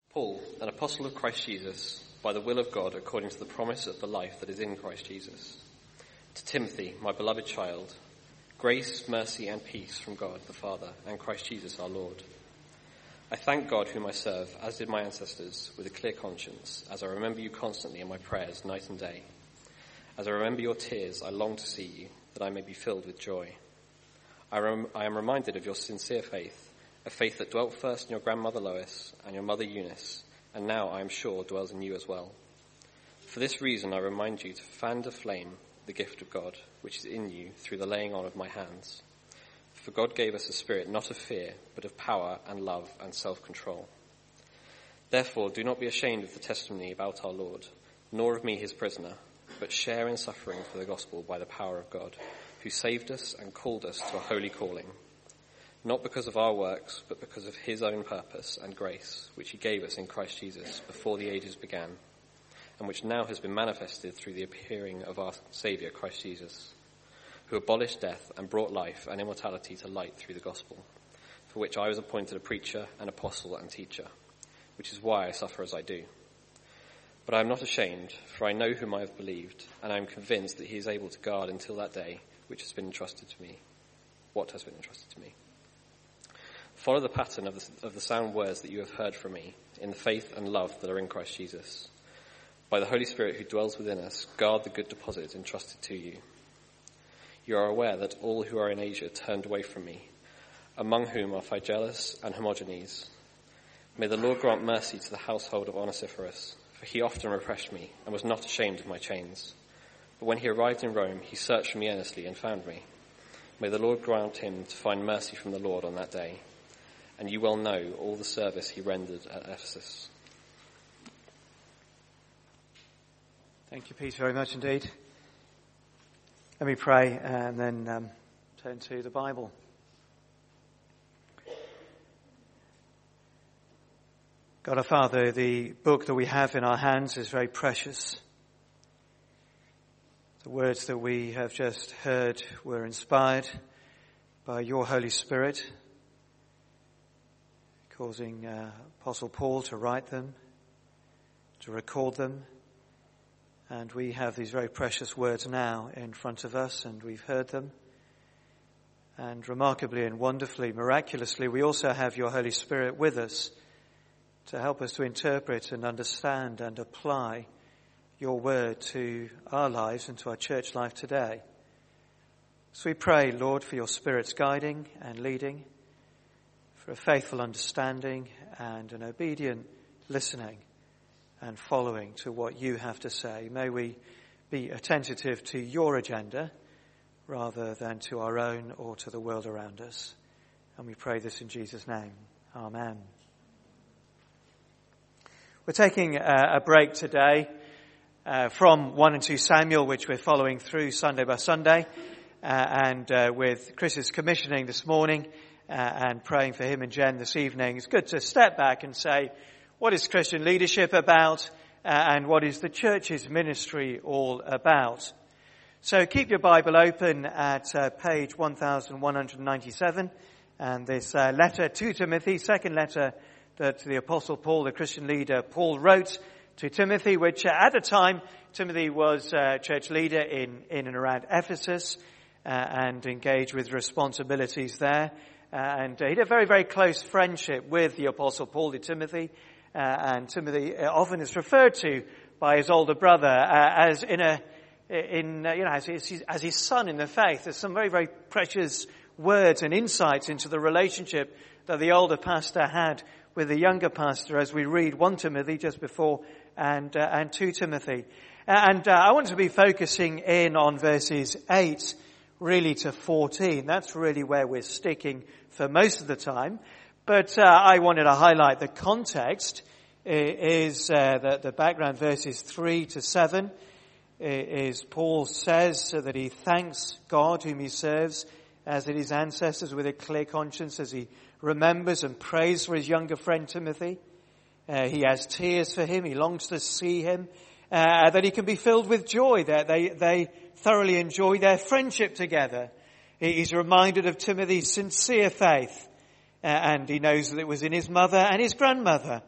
Paul, an apostle of Christ Jesus, by the will of God, according to the promise of the life that is in Christ Jesus. To Timothy, my beloved child, grace, mercy, and peace from God the Father and Christ Jesus our Lord. I thank God whom I serve, as did my ancestors, with a clear conscience, as I remember you constantly in my prayers night and day. As I remember your tears, I long to see you, that I may be filled with joy. I am reminded of your sincere faith, a faith that dwelt first in your grandmother Lois and your mother Eunice, and now, I am sure, dwells in you as well. For this reason I remind you to fan to flame the gift of God, which is in you through the laying on of my hands. For God gave us a spirit not of fear, but of power and love and self-control. Therefore, do not be ashamed of the testimony about our Lord, nor of me his prisoner, but share in suffering for the gospel by the power of God, who saved us and called us to a holy calling, not because of our works, but because of his own purpose and grace, which he gave us in Christ Jesus before the ages began, and which now has been manifested through the appearing of our Saviour, Christ Jesus, who abolished death and brought life and immortality to light through the gospel, for which I was appointed a preacher, an apostle, and teacher, which is why I suffer as I do. But I am not ashamed, for I know whom I have believed, and I am convinced that he is able to guard until that day which has been entrusted to me, what has been entrusted to me. Follow the pattern of the sound words that you have heard from me, in the faith and love that are in Christ Jesus. By the Holy Spirit who dwells within us, guard the good deposit entrusted to you. You are aware that all who are in Asia turned away from me, among whom are Phygelus and Hermogenes. May the Lord grant mercy to the household of Onesiphorus, for he often repressed me and was not ashamed of my chains. But when he arrived in Rome, he searched for me earnestly and found me. May the Lord grant him to find mercy from the Lord on that day. And you well know all the service he rendered at Ephesus. Thank you, Peter, very much indeed. Let me pray and then turn to the Bible. God our Father, the book that we have in our hands is very precious. The words that we have just heard were inspired by your Holy Spirit, causing Apostle Paul to write them, to record them. And we have these very precious words now in front of us, and we've heard them. And remarkably and wonderfully, miraculously, we also have your Holy Spirit with us to help us to interpret and understand and apply your word to our lives and to our church life today. So we pray, Lord, for your Spirit's guiding and leading, for a faithful understanding and an obedient listening and following to what you have to say. May we be attentive to your agenda rather than to our own or to the world around us. And we pray this in Jesus' name. Amen. We're taking a break today from 1 and 2 Samuel, which we're following through Sunday by Sunday, and with Chris's commissioning this morning, and praying for him and Jen this evening. It's good to step back and say, what is Christian leadership about, and what is the church's ministry all about? So keep your Bible open at page 1197, and this letter to Timothy, second letter that the Apostle Paul, the Christian leader, Paul wrote to Timothy, which at the time Timothy was church leader in and around Ephesus, and engaged with responsibilities there. And he had a very, very close friendship with the Apostle Paul to Timothy. And Timothy often is referred to by his older brother as as his son in the faith. There's some very, very precious words and insights into the relationship that the older pastor had with the younger pastor, as we read 1 Timothy just before and 2 Timothy. And I want to be focusing in on verses 8 really to 14. That's really where we're sticking for most of the time. But I wanted to highlight the context is the background verses 3 to 7 is Paul says that he thanks God whom he serves as did his ancestors with a clear conscience, as he remembers and prays for his younger friend Timothy. He has tears for him. He longs to see him, that he can be filled with joy, that they thoroughly enjoy their friendship together. He's reminded of Timothy's sincere faith, and he knows that it was in his mother and his grandmother,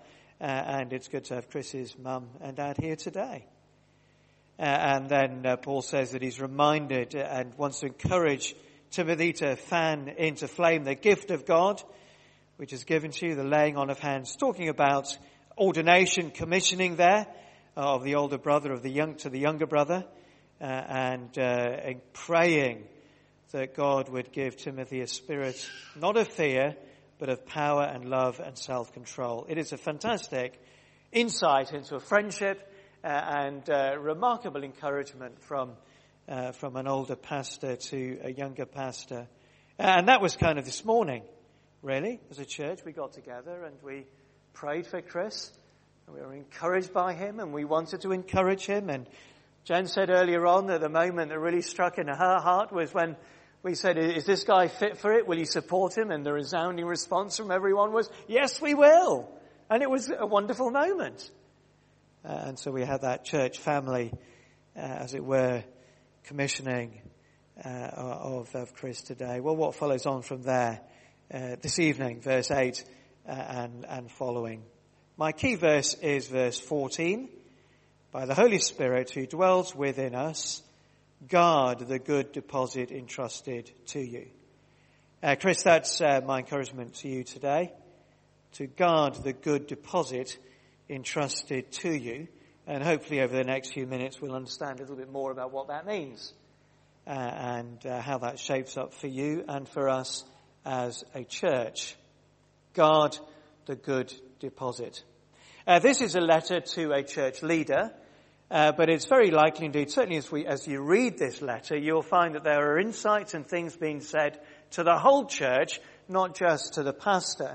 and it's good to have Chris's mum and dad here today. And then Paul says that he's reminded and wants to encourage Timothy to fan into flame the gift of God, which is given to you, the laying on of hands, talking about ordination, commissioning there of the older brother to the younger brother, and praying that God would give Timothy a spirit not of fear, but of power and love and self-control. It is a fantastic insight into a friendship and remarkable encouragement from an older pastor to a younger pastor. And that was kind of this morning, really. As a church, we got together and we prayed for Chris. And we were encouraged by him, and we wanted to encourage him. And Jen said earlier on that the moment that really struck in her heart was when we said, is this guy fit for it? Will you support him? And the resounding response from everyone was, yes, we will. And it was a wonderful moment. And so we had that church family, as it were, commissioning of Chris today. Well, what follows on from there this evening, verse 8 and following. My key verse is verse 14. By the Holy Spirit who dwells within us, guard the good deposit entrusted to you. Chris, that's my encouragement to you today, to guard the good deposit entrusted to you. And hopefully over the next few minutes we'll understand a little bit more about what that means and how that shapes up for you and for us as a church. Guard the good deposit. This is a letter to a church leader, but it's very likely indeed, certainly as you read this letter, you'll find that there are insights and things being said to the whole church, not just to the pastor.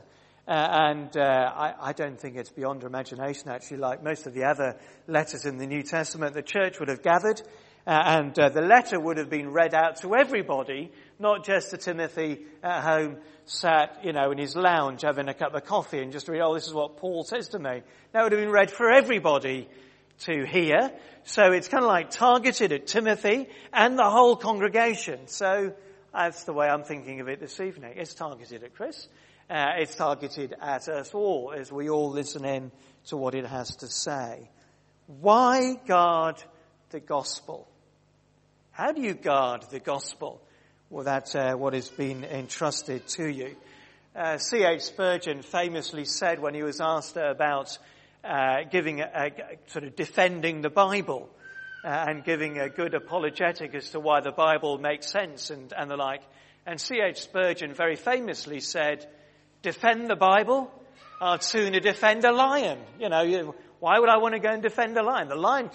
I don't think it's beyond imagination, actually, like most of the other letters in the New Testament, the church would have gathered, and the letter would have been read out to everybody, not just to Timothy at home, sat, in his lounge having a cup of coffee and just read, this is what Paul says to me. That would have been read for everybody to hear. So it's kind of like targeted at Timothy and the whole congregation. So that's the way I'm thinking of it this evening. It's targeted at Chris. It's targeted at us all as we all listen in to what it has to say. Why guard the gospel? How do you guard the gospel? Well, that's what has been entrusted to you. C.H. Spurgeon famously said when he was asked about giving sort of defending the Bible and giving a good apologetic as to why the Bible makes sense and the like. And C.H. Spurgeon very famously said, defend the Bible? I'd sooner defend a lion. Why would I want to go and defend a lion?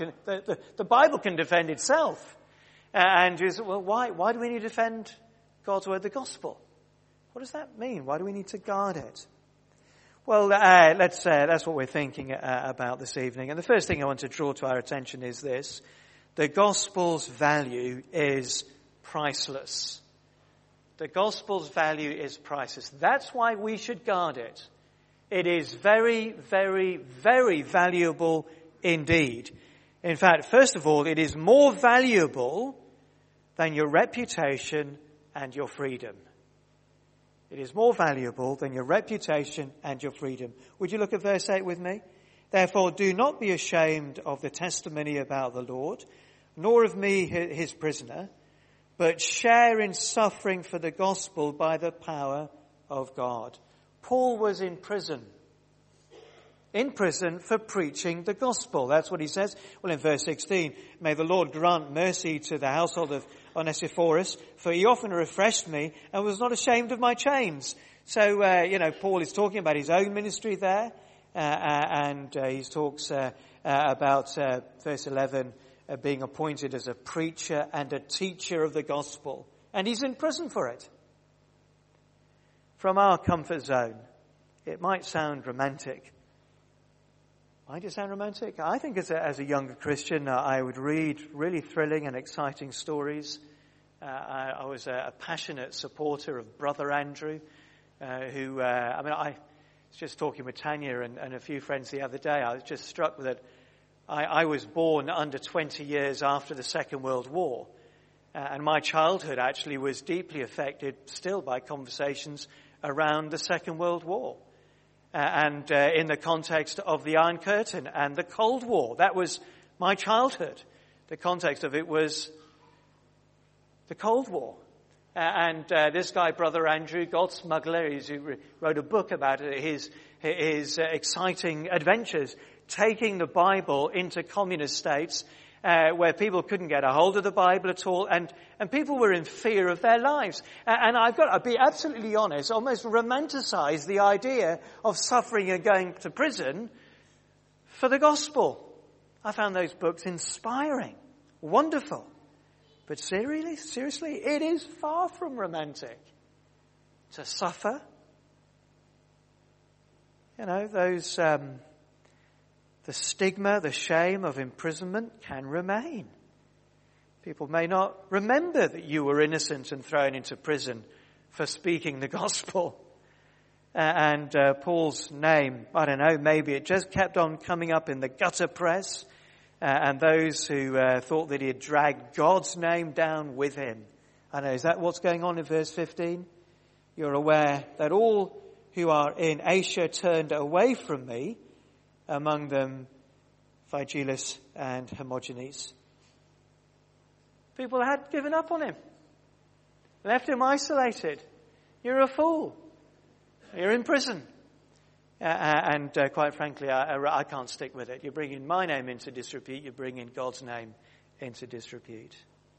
The Bible can defend itself. And you say, well, why do we need to defend God's word, the gospel? What does that mean? Why do we need to guard it? Well, that's what we're thinking about this evening. And the first thing I want to draw to our attention is this. The gospel's value is priceless. The gospel's value is priceless. That's why we should guard it. It is very, very, very valuable indeed. In fact, first of all, it is more valuable than your reputation and your freedom. It is more valuable than your reputation and your freedom. Would you look at verse 8 with me? Therefore, do not be ashamed of the testimony about the Lord, nor of me, his prisoner, but share in suffering for the gospel by the power of God. Paul was in prison for preaching the gospel. That's what he says. Well, in verse 16, may the Lord grant mercy to the household of Onesiphorus, for he often refreshed me and was not ashamed of my chains. So, Paul is talking about his own ministry there, and he talks about verse 11, being appointed as a preacher and a teacher of the gospel. And he's in prison for it. From our comfort zone, it might sound romantic. Might it sound romantic? I think as a younger Christian, I would read really thrilling and exciting stories. I was a passionate supporter of Brother Andrew, who, I was just talking with Tanya and a few friends the other day. I was just struck with it. I was born under 20 years after the Second World War. And my childhood actually was deeply affected still by conversations around the Second World War. and in the context of the Iron Curtain and the Cold War. That was my childhood. The context of it was the Cold War. And this guy, Brother Andrew, God Smuggler, who wrote a book about his exciting adventures, taking the Bible into communist states where people couldn't get a hold of the Bible at all, and people were in fear of their lives. And I've got to be absolutely honest, almost romanticize the idea of suffering and going to prison for the gospel. I found those books inspiring, wonderful. But seriously, it is far from romantic to suffer. You know, those, the stigma, the shame of imprisonment can remain. People may not remember that you were innocent and thrown into prison for speaking the gospel. And Paul's name, I don't know, maybe it just kept on coming up in the gutter press. And those who thought that he had dragged God's name down with him. I know, is that what's going on in verse 15? You're aware that all who are in Asia turned away from me, among them Phygelus and Hermogenes. People had given up on him, left him isolated. You're a fool. You're in prison. And quite frankly, I can't stick with it. You're bringing my name into disrepute. You're bringing God's name into disrepute.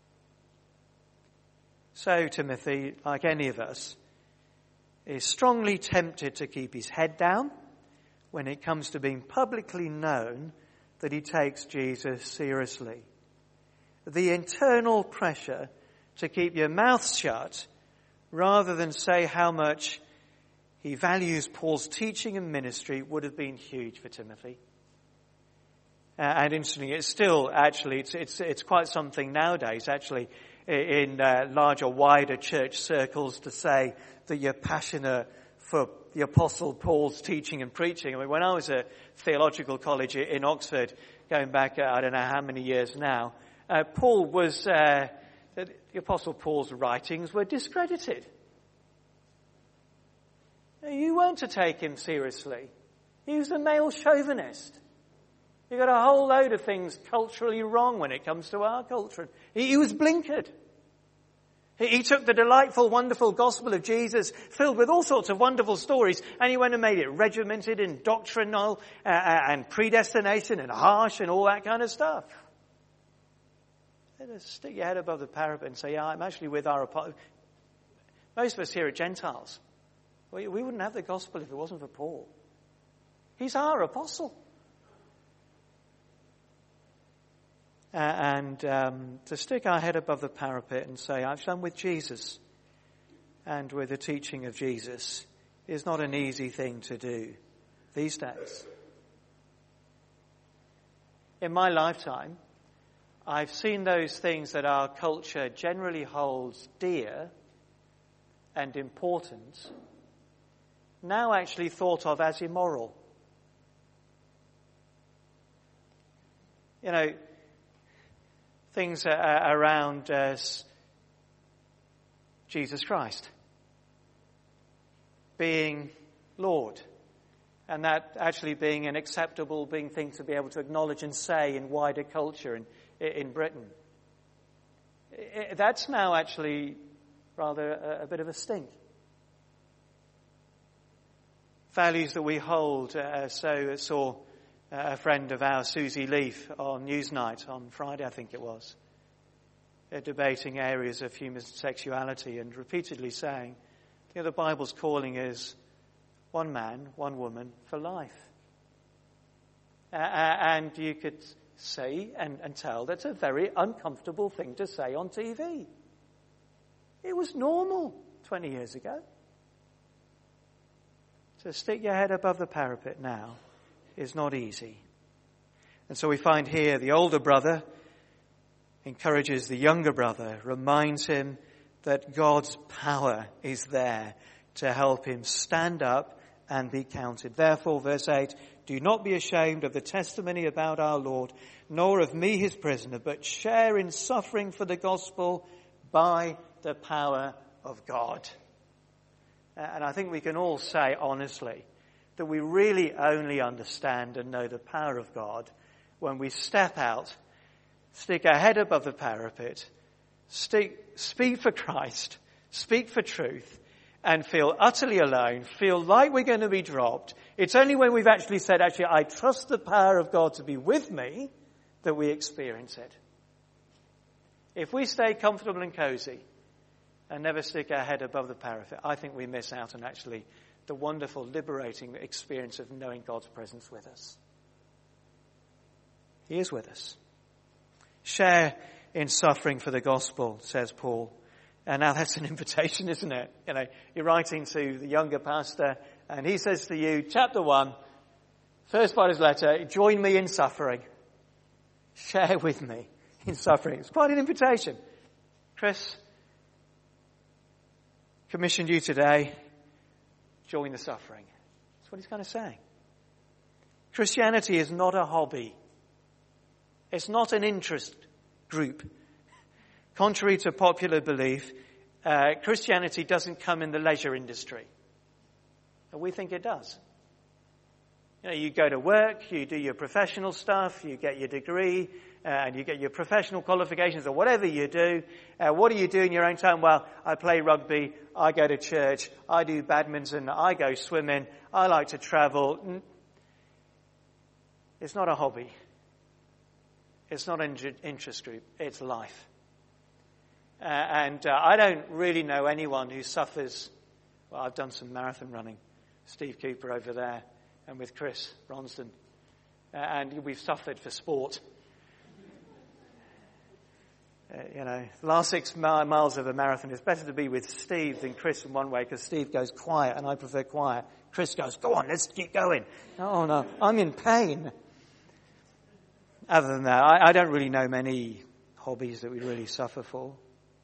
So Timothy, like any of us, is strongly tempted to keep his head down when it comes to being publicly known that he takes Jesus seriously. The internal pressure to keep your mouth shut rather than say how much he values Paul's teaching and ministry would have been huge for Timothy. And interestingly, it's still actually, it's quite something nowadays actually in larger, wider church circles to say that you're passionate for the Apostle Paul's teaching and preaching. I mean, when I was at theological college in Oxford, going back, I don't know how many years now, Paul was, the Apostle Paul's writings were discredited. You weren't to take him seriously. He was a male chauvinist. You got a whole load of things culturally wrong when it comes to our culture. He was blinkered. He took the delightful, wonderful gospel of Jesus, filled with all sorts of wonderful stories, and he went and made it regimented in doctrinal and predestination and harsh and all that kind of stuff. Just stick your head above the parapet and say, yeah, I'm actually with our apostle. Most of us here are Gentiles. We wouldn't have the gospel if it wasn't for Paul. He's our apostle. And to stick our head above the parapet and say, I've done with Jesus and with the teaching of Jesus is not an easy thing to do these days. In my lifetime, I've seen those things that our culture generally holds dear and important now actually thought of as immoral. You know, things around Jesus Christ being Lord, and that actually being an acceptable thing to be able to acknowledge and say in wider culture in Britain. That's now actually rather a bit of a stink. Values that we hold. So I saw a friend of ours, Susie Leaf, on Newsnight on Friday, I think it was, debating areas of human sexuality and repeatedly saying, the Bible's calling is one man, one woman for life. And you could say and tell that's a very uncomfortable thing to say on TV. It was normal 20 years ago. To stick your head above the parapet now is not easy. And so we find here the older brother encourages the younger brother, reminds him that God's power is there to help him stand up and be counted. Therefore, verse 8, do not be ashamed of the testimony about our Lord, nor of me his prisoner, but share in suffering for the gospel by the power of God. And I think we can all say honestly that we really only understand and know the power of God when we step out, stick our head above the parapet, speak for Christ, speak for truth, and feel utterly alone, feel like we're going to be dropped. It's only when we've actually said, I trust the power of God to be with me, that we experience it. If we stay comfortable and cozy and never stick our head above the parapet, I think we miss out on actually the wonderful, liberating experience of knowing God's presence with us. He is with us. Share in suffering for the gospel, says Paul. And now that's an invitation, isn't it? You're writing to the younger pastor, and he says to you, chapter 1, first part of his letter, join me in suffering. Share with me in suffering. It's quite an invitation. Chris commissioned you today, join the suffering. That's what he's kind of saying. Christianity is not a hobby. It's not an interest group. Contrary to popular belief, Christianity doesn't come in the leisure industry. And we think it does. You go to work, you do your professional stuff, you get your degree, and you get your professional qualifications or whatever you do. What do you do in your own time? Well, I play rugby, I go to church, I do badminton, I go swimming, I like to travel. It's not a hobby. It's not an interest group. It's life. And I don't really know anyone who suffers. Well, I've done some marathon running. Steve Cooper over there, and with Chris Bronston. And we've suffered for sport. The last 6 miles of a marathon, it's better to be with Steve than Chris in one way, because Steve goes quiet, and I prefer quiet. Chris goes, go on, let's keep going. Oh, no, I'm in pain. Other than that, I don't really know many hobbies that we really suffer for.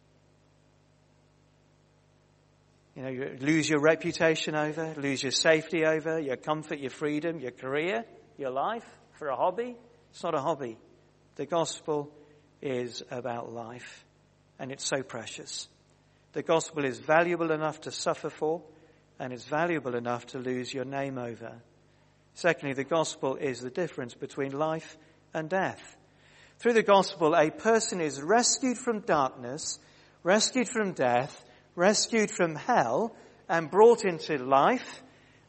You lose your reputation over, lose your safety over, your comfort, your freedom, your career, your life for a hobby. It's not a hobby. The gospel is about life, and it's so precious. The gospel is valuable enough to suffer for, and it's valuable enough to lose your name over. Secondly, the gospel is the difference between life and death. Through the gospel, a person is rescued from darkness, rescued from death, rescued from hell, and brought into life,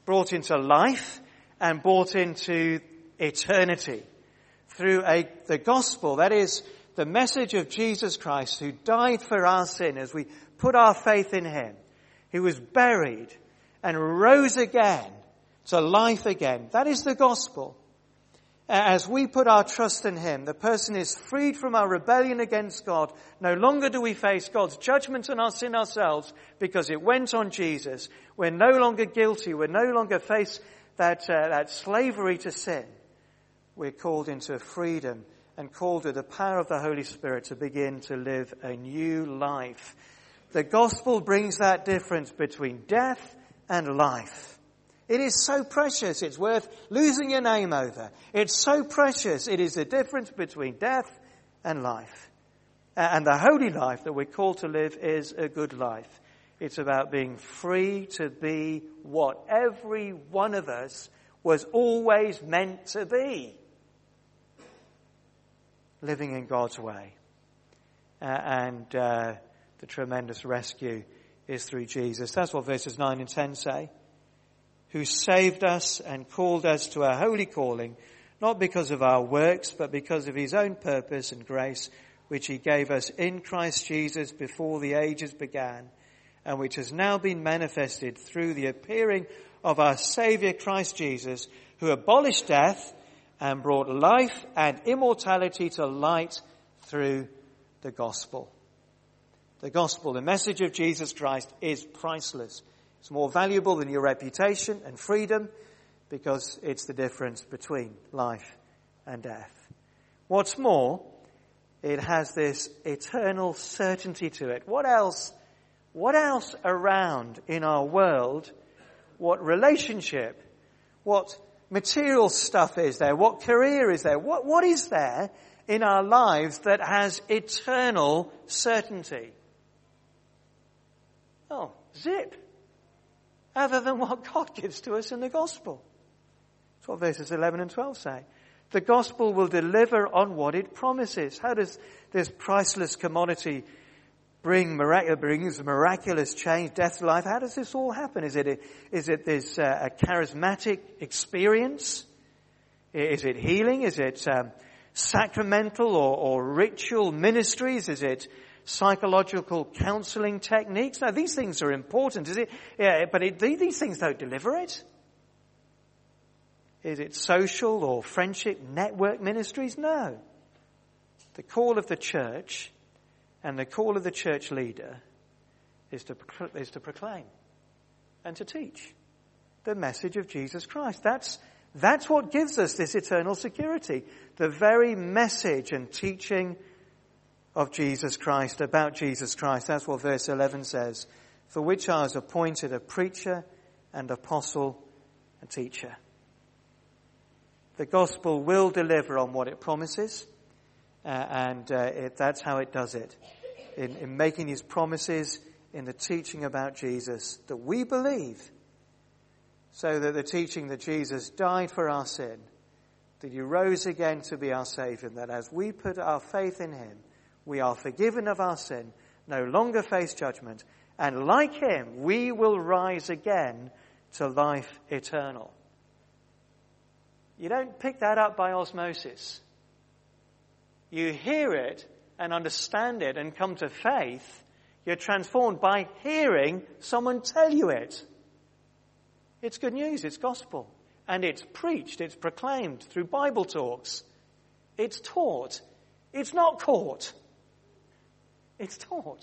and brought into eternity. Through the gospel, that is the message of Jesus Christ, who died for our sin as we put our faith in him, who was buried and rose again to life again. That is the gospel. As we put our trust in him, the person is freed from our rebellion against God. No longer do we face God's judgment on our sin ourselves, because it went on Jesus. We're no longer guilty. We're no longer face that slavery to sin. We're called into freedom and called to the power of the Holy Spirit to begin to live a new life. The gospel brings that difference between death and life. It is so precious, it's worth losing your name over. It's so precious, it is the difference between death and life. And the holy life that we're called to live is a good life. It's about being free to be what every one of us was always meant to be. Living in God's way. And the tremendous rescue is through Jesus. That's what verses 9 and 10 say. Who saved us and called us to our holy calling, not because of our works, but because of his own purpose and grace, which he gave us in Christ Jesus before the ages began, and which has now been manifested through the appearing of our Saviour Christ Jesus, who abolished death and brought life and immortality to light through the gospel. The gospel, the message of Jesus Christ, is priceless. It's more valuable than your reputation and freedom, because it's the difference between life and death. What's more, it has this eternal certainty to it. What else around in our world, what relationship, what material stuff is there, what career is there, what is there in our lives that has eternal certainty? Oh, zip. Other than what God gives to us in the gospel. That's what verses 11 and 12 say. The gospel will deliver on what it promises. How does this priceless commodity brings miraculous change, death to life? How does this all happen? Is it this a charismatic experience? Is it healing? Is it sacramental or ritual ministries? Is it psychological counseling techniques? No, these things are important. Is it? Yeah, but these things don't deliver it. Is it social or friendship network ministries? No. The call of the church and the call of the church leader is to proclaim and to teach the message of Jesus Christ. That's what gives us this eternal security. The very message and teaching of Jesus Christ, about Jesus Christ. That's what verse 11 says. For which I was appointed a preacher and apostle and teacher. The gospel will deliver on what it promises, and that's how it does it. In making his promises, in the teaching about Jesus, that we believe, so that the teaching that Jesus died for our sin, that he rose again to be our Saviour, and that as we put our faith in him, we are forgiven of our sin, no longer face judgment, and like him, we will rise again to life eternal. You don't pick that up by osmosis. You hear it and understand it and come to faith. You're transformed by hearing someone tell you it. It's good news, it's gospel. And it's preached, it's proclaimed through Bible talks. It's taught. It's not caught. It's taught.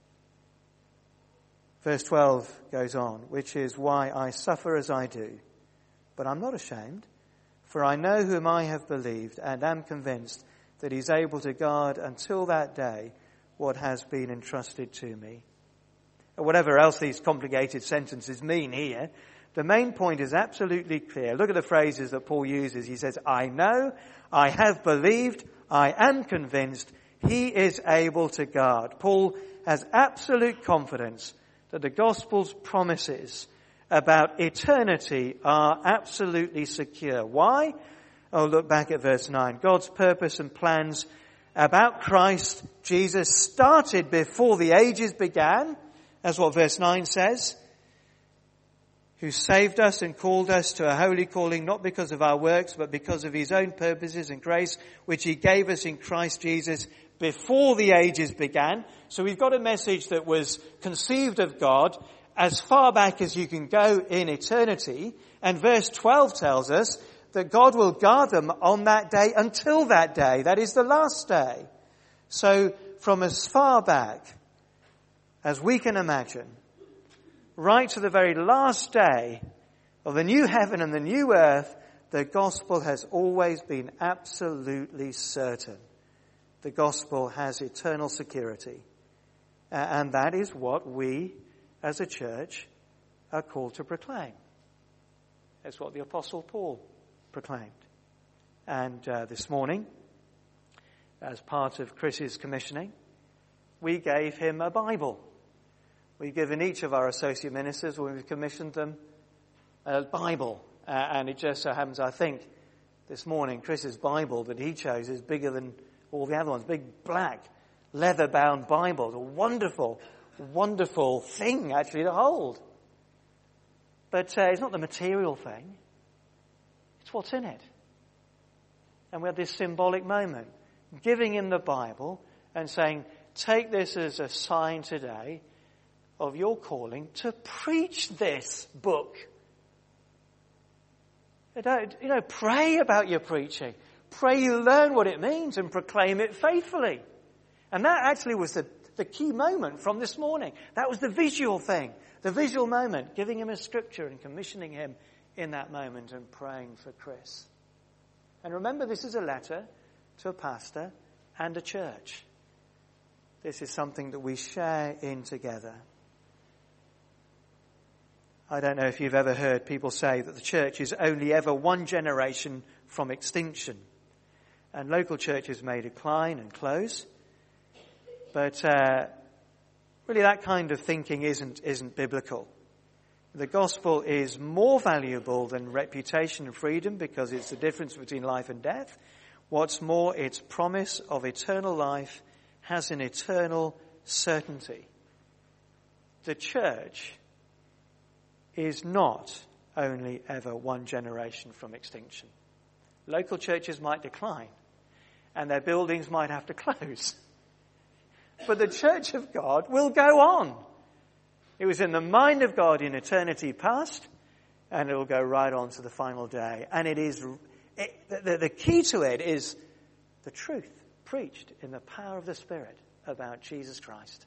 Verse 12 goes on, which is why I suffer as I do. But I'm not ashamed, for I know whom I have believed and am convinced that he's able to guard until that day what has been entrusted to me. Or whatever else these complicated sentences mean here, the main point is absolutely clear. Look at the phrases that Paul uses. He says, I know, I have believed, I am convinced, he is able to guard. Paul has absolute confidence that the gospel's promises about eternity are absolutely secure. Why? Oh, look back at verse 9. God's purpose and plans about Christ Jesus started before the ages began. That's what verse 9 says. Who saved us and called us to a holy calling, not because of our works, but because of his own purposes and grace, which he gave us in Christ Jesus before the ages began. So we've got a message that was conceived of God as far back as you can go in eternity. And verse 12 tells us that God will guard them on that day until that day. That is the last day. So from as far back as we can imagine, right to the very last day of the new heaven and the new earth, the gospel has always been absolutely certain. The gospel has eternal security. And that is what we as a church are called to proclaim. That's what the Apostle Paul proclaimed. And this morning, as part of Chris's commissioning, we gave him a Bible. We've given each of our associate ministers, when we've commissioned them, a Bible. And it just so happens, I think, this morning, Chris's Bible that he chose is bigger than all the other ones. Big, black, leather-bound Bible. A wonderful, wonderful thing, actually, to hold. But it's not the material thing. It's what's in it. And we had this symbolic moment, giving him the Bible and saying, take this as a sign today of your calling to preach this book. Pray about your preaching. Pray you learn what it means and proclaim it faithfully. And that actually was the key moment from this morning. That was the visual thing, the visual moment, giving him a scripture and commissioning him in that moment and praying for Chris. And remember, this is a letter to a pastor and a church. This is something that we share in together. I don't know if you've ever heard people say that the church is only ever one generation from extinction. And local churches may decline and close. But really that kind of thinking isn't biblical. The gospel is more valuable than reputation and freedom because it's the difference between life and death. What's more, its promise of eternal life has an eternal certainty. The church is not only ever one generation from extinction. Local churches might decline and their buildings might have to close. But the church of God will go on. It was in the mind of God in eternity past, and it will go right on to the final day. And the key to it is the truth preached in the power of the Spirit about Jesus Christ.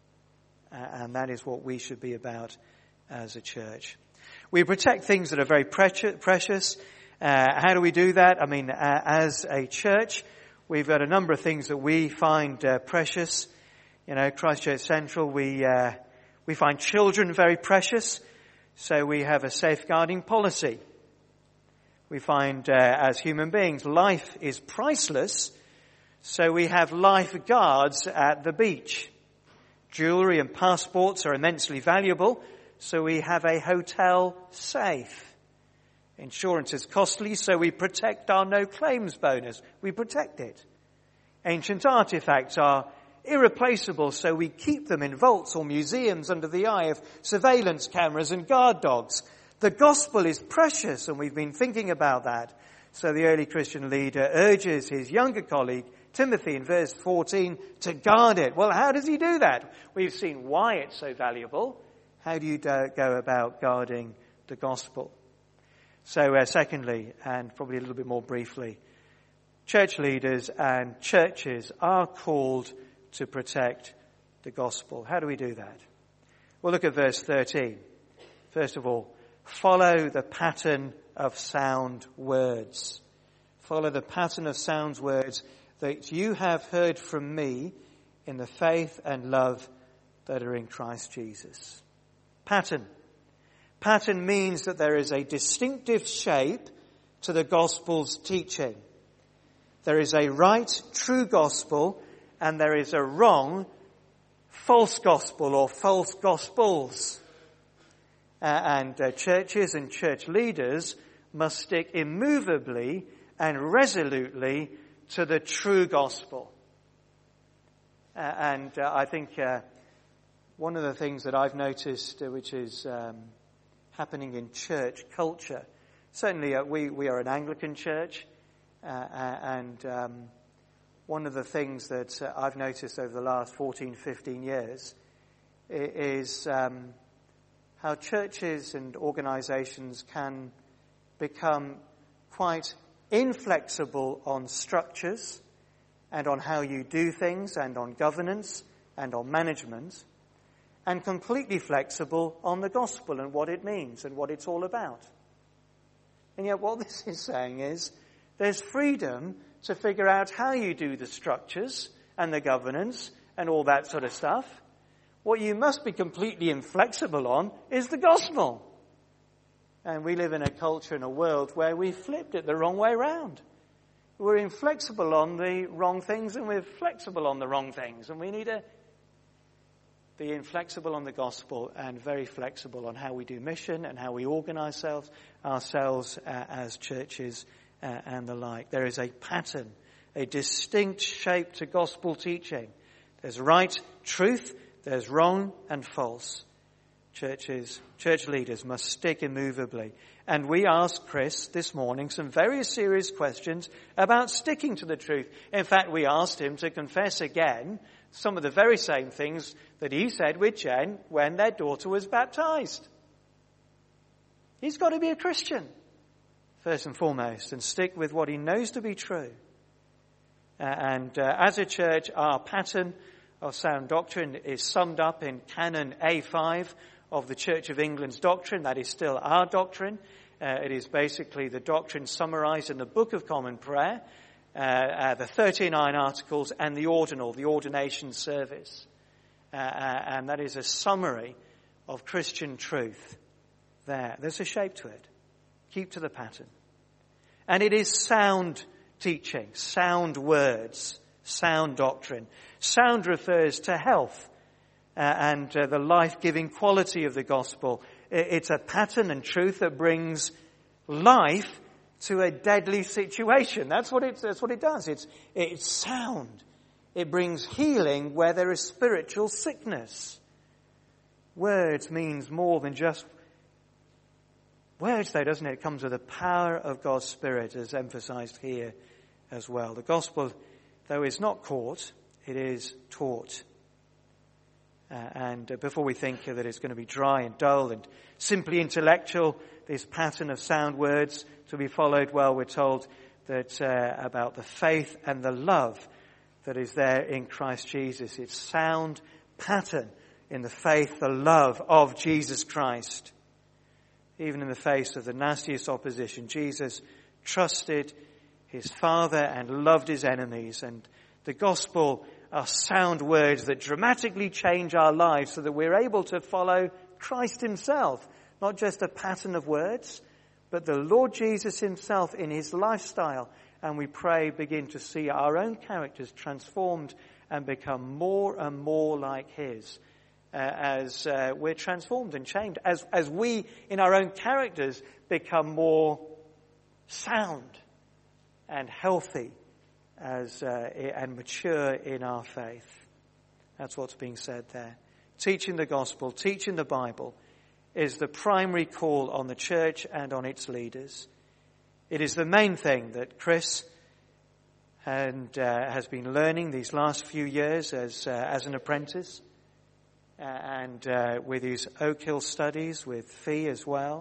And that is what we should be about as a church. We protect things that are very precious. How do we do that? I mean, as a church, we've got a number of things that we find precious. You know, Christchurch Central, we find children very precious, so we have a safeguarding policy. We find, as human beings, life is priceless, so we have lifeguards at the beach. Jewellery and passports are immensely valuable, so we have a hotel safe. Insurance is costly, so we protect our no-claims bonus. We protect it. Ancient artifacts are irreplaceable, so we keep them in vaults or museums under the eye of surveillance cameras and guard dogs. The gospel is precious, and we've been thinking about that. So the early Christian leader urges his younger colleague, Timothy, in verse 14, to guard it. Well, how does he do that? We've seen why it's so valuable. How do you go about guarding the gospel? So secondly, and probably a little bit more briefly, church leaders and churches are called to protect the gospel. How do we do that? Well, look at verse 13. First of all, follow the pattern of sound words. Follow the pattern of sound words that you have heard from me in the faith and love that are in Christ Jesus. Pattern. Pattern means that there is a distinctive shape to the gospel's teaching. There is a right, true gospel, and there is a wrong, false gospel or false gospels. And churches and church leaders must stick immovably and resolutely to the true gospel. I think one of the things that I've noticed, which is happening in church culture, certainly we are an Anglican church, and one of the things that I've noticed over the last 14, 15 years is how churches and organizations can become quite inflexible on structures and on how you do things and on governance and on management, and completely flexible on the gospel and what it means and what it's all about. And yet what this is saying is there's freedom to figure out how you do the structures and the governance and all that sort of stuff. What you must be completely inflexible on is the gospel. And we live in a culture and a world where we flipped it the wrong way around. We're inflexible on the wrong things and we're flexible on the wrong things. And we need to be inflexible on the gospel and very flexible on how we do mission and how we organize ourselves as churches and the like. There is a pattern, a distinct shape to gospel teaching. There's right, truth, there's wrong and false. Church leaders must stick immovably. And we asked Chris this morning some very serious questions about sticking to the truth. In fact, we asked him to confess again some of the very same things that he said with Jen when their daughter was baptized. He's got to be a Christian, first and foremost, and stick with what he knows to be true. As a church, our pattern of sound doctrine is summed up in Canon A5 of the Church of England's doctrine. That is still our doctrine. It is basically the doctrine summarized in the Book of Common Prayer, the 39 articles and the ordinal, the ordination service. And that is a summary of Christian truth there. There's a shape to it. Keep to the pattern. And it is sound teaching, sound words, sound doctrine. Sound refers to health and the life-giving quality of the gospel. It's a pattern and truth that brings life to a deadly situation. That's what it does. It's sound. It brings healing where there is spiritual sickness. Words means more than just words, though, doesn't it? It comes with the power of God's Spirit, as emphasized here as well. The gospel, though, is not caught, it is taught. And before we think that it's going to be dry and dull and simply intellectual, this pattern of sound words to be followed, well, we're told that about the faith and the love that is there in Christ Jesus. It's sound pattern in the faith, the love of Jesus Christ. Even in the face of the nastiest opposition, Jesus trusted his Father and loved his enemies. And the gospel are sound words that dramatically change our lives so that we're able to follow Christ himself. Not just a pattern of words, but the Lord Jesus himself in his lifestyle. And we pray begin to see our own characters transformed and become more and more like his. As we're transformed and changed, as we in our own characters become more sound and healthy and mature in our faith. That's what's being said there. Teaching the gospel, teaching the Bible is the primary call on the church and on its leaders. It is the main thing that Chris has been learning these last few years as an apprentice. And with his Oak Hill studies, with Fee as well.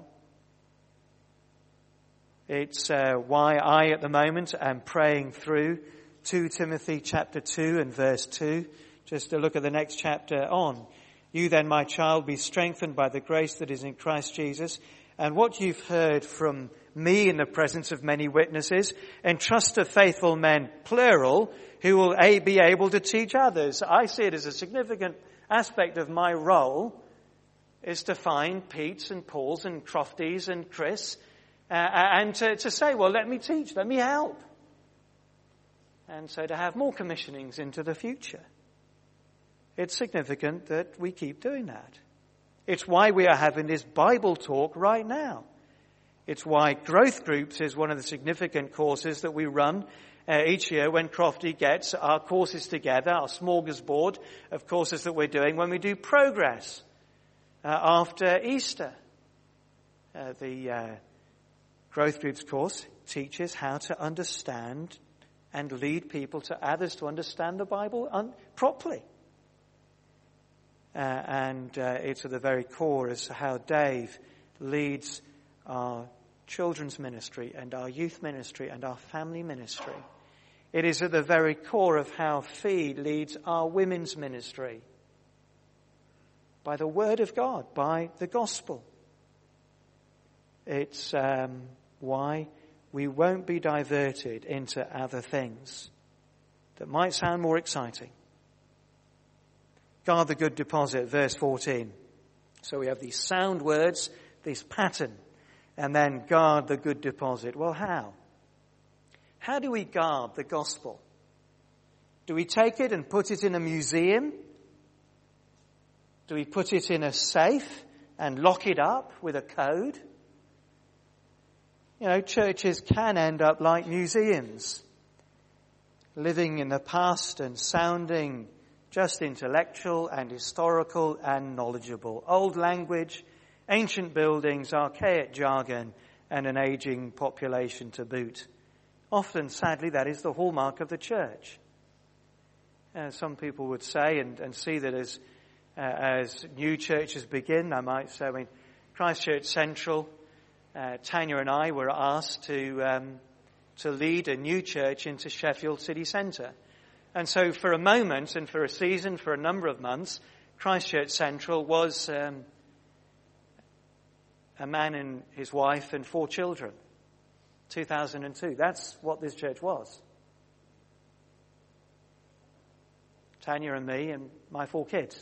It's why I, at the moment, am praying through 2 Timothy chapter 2 and verse 2, just to look at the next chapter on. You then, my child, be strengthened by the grace that is in Christ Jesus, and what you've heard from me in the presence of many witnesses, entrust to faithful men, plural, who will be able to teach others. I see it as a significant aspect of my role is to find Pete's and Paul's and Crofty's and Chris and to say, well, let me teach, let me help. And so to have more commissionings into the future. It's significant that we keep doing that. It's why we are having this Bible talk right now. It's why growth groups is one of the significant courses that we run each year when Crofty gets our courses together, our smorgasbord of courses that we're doing when we do progress after Easter. The growth groups course teaches how to understand and lead people to others to understand the Bible properly. And it's at the very core as to how Dave leads our children's ministry and our youth ministry and our family ministry. It is at the very core of how Fee leads our women's ministry. By the word of God, by the gospel. It's why we won't be diverted into other things that might sound more exciting. Guard the good deposit, verse 14. So we have these sound words, this pattern, and then guard the good deposit. Well, how? How do we guard the gospel? Do we take it and put it in a museum? Do we put it in a safe and lock it up with a code? You know, churches can end up like museums, living in the past and sounding just intellectual and historical and knowledgeable. Old language, ancient buildings, archaic jargon, and an aging population to boot. Often, sadly, that is the hallmark of the church. Some people would say and see that as new churches begin, I might say, Christchurch Central, Tanya and I were asked to lead a new church into Sheffield city centre. And so for a moment and for a season, for a number of months, Christchurch Central was a man and his wife and 4 children. 2002. That's what this church was. Tanya and me and my 4 kids.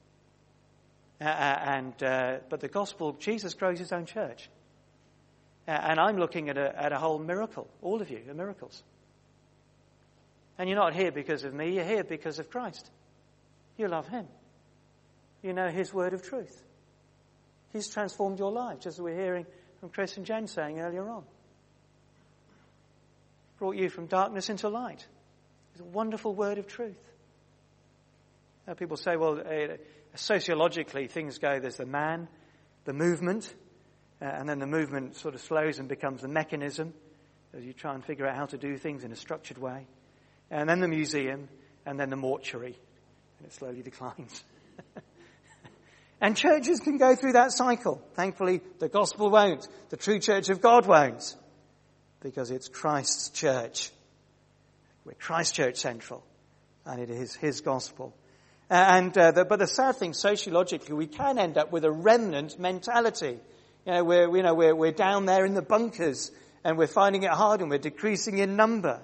But the gospel, Jesus grows his own church. And I'm looking at a whole miracle. All of you are miracles. And you're not here because of me, you're here because of Christ. You love him. You know his word of truth. He's transformed your life, just as we're hearing from Chris and Jen saying earlier on. Brought you from darkness into light. It's a wonderful word of truth. Now people say, well, sociologically things go, there's the man, the movement, and then the movement sort of slows and becomes the mechanism as you try and figure out how to do things in a structured way. And then the museum, and then the mortuary, and it slowly declines. And churches can go through that cycle. Thankfully, the gospel won't. The true church of God won't. Because it's Christ's church. We're Christ Church Central. And it is his gospel. But the sad thing, sociologically, we can end up with a remnant mentality. We're down there in the bunkers, and we're finding it hard, and we're decreasing in number.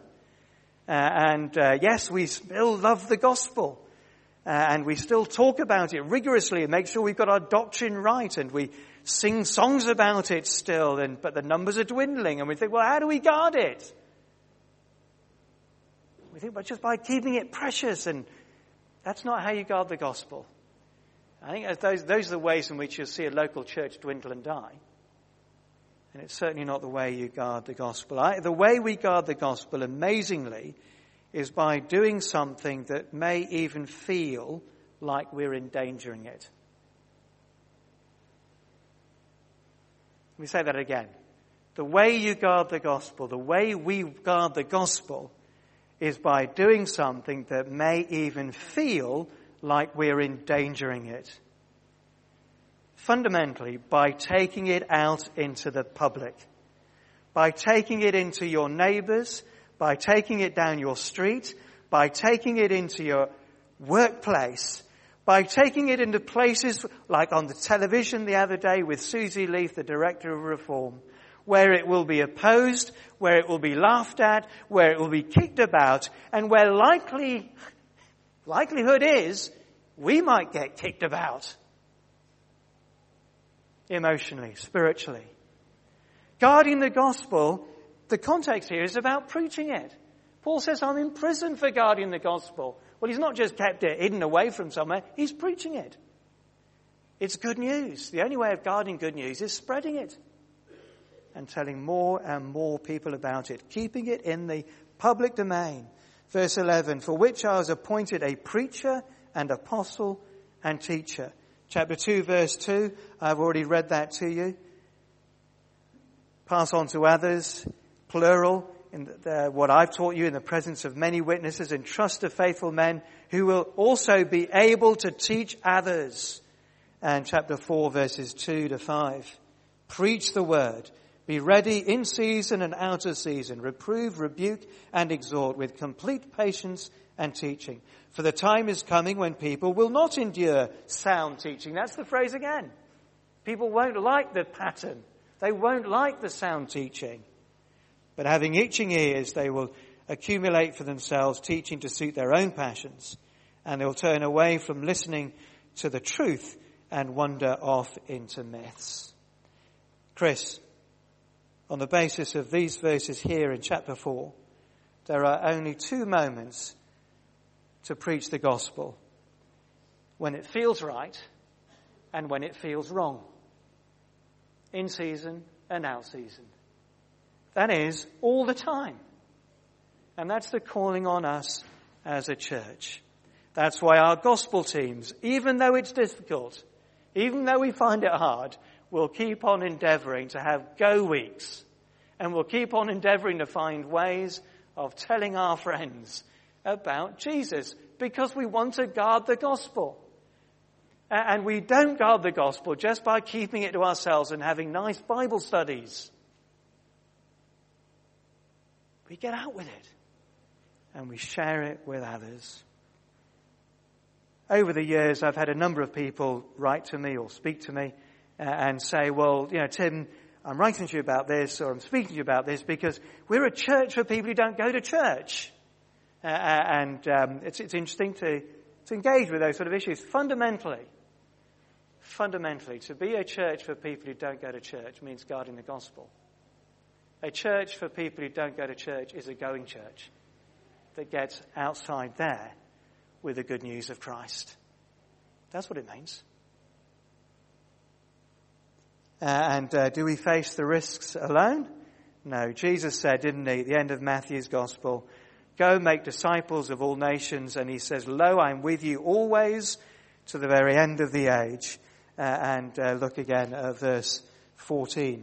Yes, we still love the gospel. And we still talk about it rigorously and make sure we've got our doctrine right, and we sing songs about it still, but the numbers are dwindling, and we think, well, how do we guard it? We think, well, just by keeping it precious, and that's not how you guard the gospel. I think those are the ways in which you'll see a local church dwindle and die. And it's certainly not the way you guard the gospel. The way we guard the gospel, amazingly, is by doing something that may even feel like we're endangering it. Let me say that again. The way you guard the gospel, the way we guard the gospel, is by doing something that may even feel like we're endangering it. Fundamentally, by taking it out into the public, by taking it into your neighbours, by taking it down your street, by taking it into your workplace, by taking it into places like on the television the other day with Susie Leaf, the Director of Reform, where it will be opposed, where it will be laughed at, where it will be kicked about, and where likelihood is we might get kicked about. Emotionally, spiritually. Guarding the gospel, the context here is about preaching it. Paul says, I'm in prison for guarding the gospel. Well, he's not just kept it hidden away from somewhere, he's preaching it. It's good news. The only way of guarding good news is spreading it and telling more and more people about it, keeping it in the public domain. Verse 11, for which I was appointed a preacher and apostle and teacher. Chapter 2, verse 2, I've already read that to you. Pass on to others, plural, in what I've taught you in the presence of many witnesses, and trust of faithful men who will also be able to teach others. And chapter 4, verses 2 to 5. Preach the word. Be ready in season and out of season. Reprove, rebuke, and exhort with complete patience and teaching. For the time is coming when people will not endure sound teaching. That's the phrase again. People won't like the pattern. They won't like the sound teaching. But having itching ears, they will accumulate for themselves teaching to suit their own passions. And they'll turn away from listening to the truth and wander off into myths. Chris, on the basis of these verses here in chapter 4, there are only two moments to preach the gospel: when it feels right and when it feels wrong. In season and out season. That is all the time. And that's the calling on us as a church. That's why our gospel teams, even though it's difficult, even though we find it hard, will keep on endeavouring to have go weeks. And we'll keep on endeavouring to find ways of telling our friends about Jesus, because we want to guard the gospel. And we don't guard the gospel just by keeping it to ourselves and having nice Bible studies. We get out with it and we share it with others. Over the years, I've had a number of people write to me or speak to me and say, well, Tim, I'm writing to you about this, or I'm speaking to you about this because we're a church for people who don't go to church. It's interesting to engage with those sort of issues. Fundamentally, to be a church for people who don't go to church means guarding the gospel. A church for people who don't go to church is a going church that gets outside there with the good news of Christ. That's what it means. Do we face the risks alone? No. Jesus said, didn't he, at the end of Matthew's Gospel, go make disciples of all nations. And he says, lo, I'm with you always to the very end of the age. Look again at verse 14.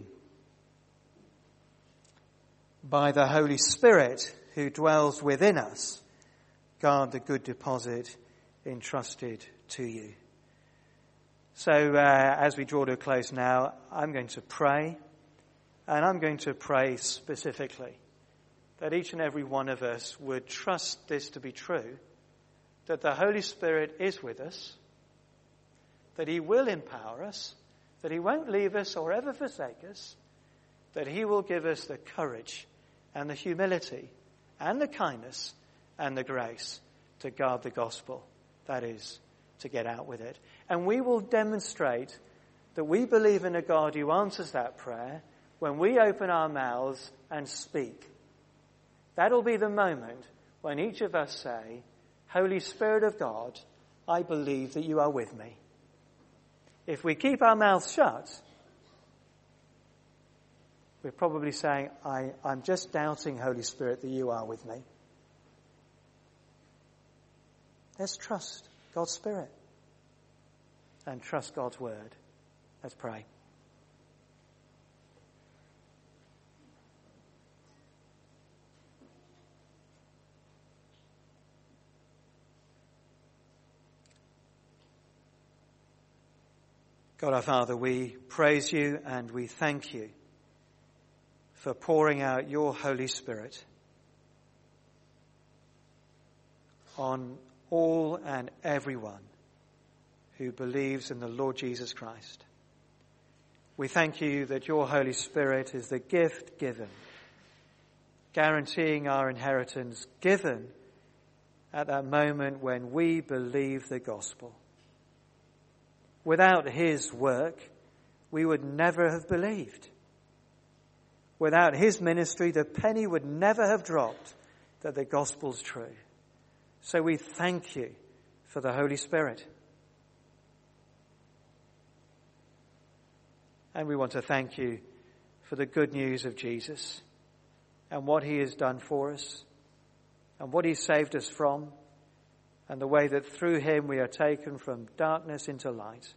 By the Holy Spirit who dwells within us, guard the good deposit entrusted to you. So as we draw to a close now, I'm going to pray, and I'm going to pray specifically that each and every one of us would trust this to be true, that the Holy Spirit is with us, that he will empower us, that he won't leave us or ever forsake us, that he will give us the courage and the humility and the kindness and the grace to guard the gospel, that is, to get out with it. And we will demonstrate that we believe in a God who answers that prayer when we open our mouths and speak. That'll be the moment when each of us say, Holy Spirit of God, I believe that you are with me. If we keep our mouths shut, we're probably saying, I'm just doubting, Holy Spirit, that you are with me. Let's trust God's Spirit and trust God's word. Let's pray. God our Father, we praise you and we thank you for pouring out your Holy Spirit on all and everyone who believes in the Lord Jesus Christ. We thank you that your Holy Spirit is the gift given, guaranteeing our inheritance given at that moment when we believe the gospel. Without his work, we would never have believed. Without his ministry, the penny would never have dropped that the gospel's true. So we thank you for the Holy Spirit. And we want to thank you for the good news of Jesus and what he has done for us and what he saved us from, and the way that through him we are taken from darkness into light.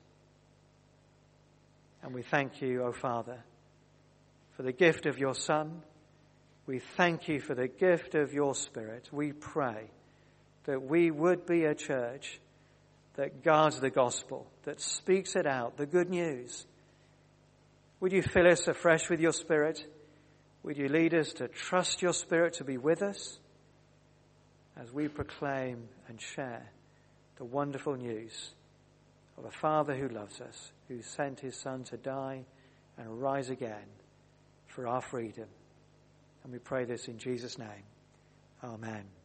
And we thank you, O Father, for the gift of your Son. We thank you for the gift of your Spirit. We pray that we would be a church that guards the gospel, that speaks it out, the good news. Would you fill us afresh with your Spirit? Would you lead us to trust your Spirit to be with us as we proclaim and share the wonderful news of a Father who loves us, who sent his Son to die and rise again for our freedom. And we pray this in Jesus' name. Amen.